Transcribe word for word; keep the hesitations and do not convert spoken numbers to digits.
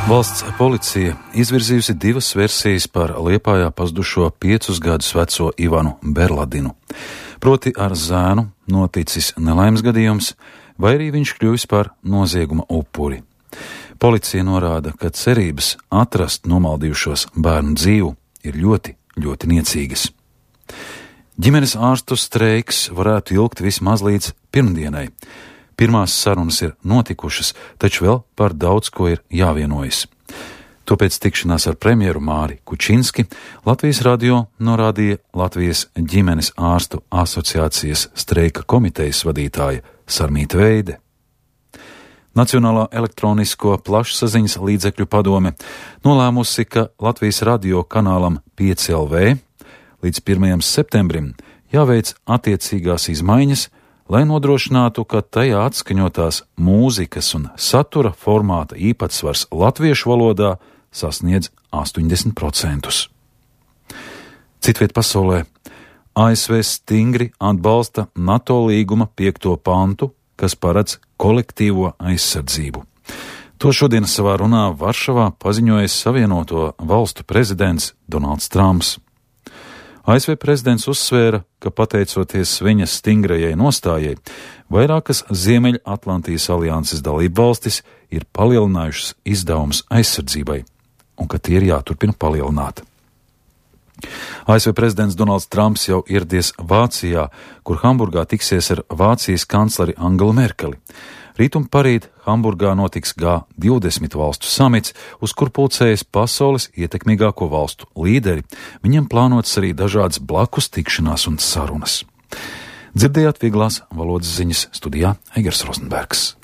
Valsts policija izvirzījusi divas versijas par Liepājā pazudušo piecus gadus veco Ivanu Berladinu. Proti ar zēnu noticis nelaimes gadījums, vai arī viņš kļuvis par nozieguma upuri. Policija norāda, ka cerības atrast nomaldījušos bērnu dzīvu ir ļoti, ļoti niecīgas. Ģimenes ārstu streiks varētu ilgt vismaz līdz pirmdienai. Pirmās sarunas ir notikušas, taču vēl par daudz ko ir jāvienojas. To pēc tikšanās ar premjeru Māri Kučinski Latvijas radio norādīja Latvijas ģimenes ārstu asociācijas streika komitejas vadītāja Sarmīta Veide. Nacionālā elektronisko plašsaziņas līdzekļu padome nolēmusi, ka Latvijas radio kanālam pieci L V līdz pirmajam septembrim jāveic attiecīgās izmaiņas, lai nodrošinātu, ka tajā atskaņotās mūzikas un satura formāta īpatsvars latviešu valodā sasniedz astoņdesmit procentus. Citviet pasaulē A S V stingri atbalsta NATO līguma piekto pantu, kas paredz kolektīvo aizsardzību. To šodien savā runā Varšavā paziņojis Savienoto valstu prezidents Donalds Trumps. A S V prezidents uzsvēra, ka pateicoties viņas stingrajai nostājai, vairākas Ziemeļatlantijas alianses dalību valstis ir palielinājušas izdevumus aizsardzībai, un ka tie ir jāturpina palielināt. A S V prezidents Donalds Trumps jau ieradies Vācijā, kur Hamburgā tiksies ar Vācijas kancleri Angelu Merkeli. Rīt un parīt Hamburgā notiks G divdesmit valstu samits, uz kur pulcējas pasaules ietekmīgāko valstu līderi. Viņam plānotas arī dažādas blakus tikšanās un sarunas. Dzirdējāt vieglās valodas ziņas, studijā Eigars Rozenbergs.